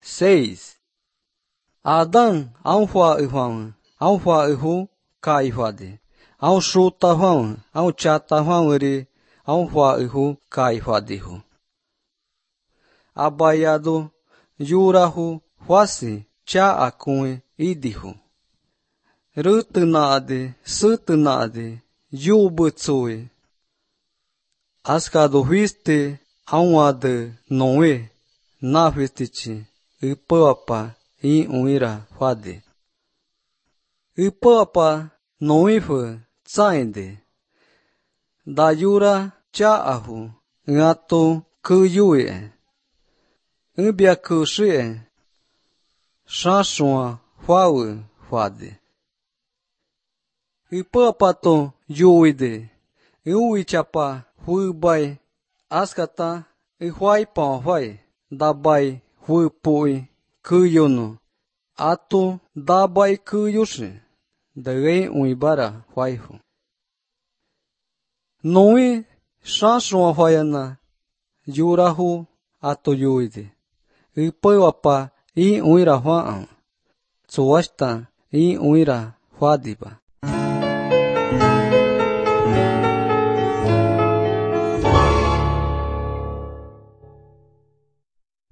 6. Adão ao hoa ihwang ao hoa ihu ka ihwade ao shuta hwang ao chata hwang ri ao hoa ihu ka ihwadihu abayado yurahu huasi cha akue idihu rutunade sutunade yubutsue askado huiste aunade noe na huistichi ipapa I uira fade ipapa noifu tsainde da yura cha ahu ngato kuyue ubia kushie shashwa fawe fade ipapa to yuide uichapa hubai askata ihwai pa hwai dabai huipui kuyono ato dabai kuyushi dagay uibara huaihu noi shashwa huayana yurahu ato yuide ipawapa I uira huaan tsuwashta I uira huadiba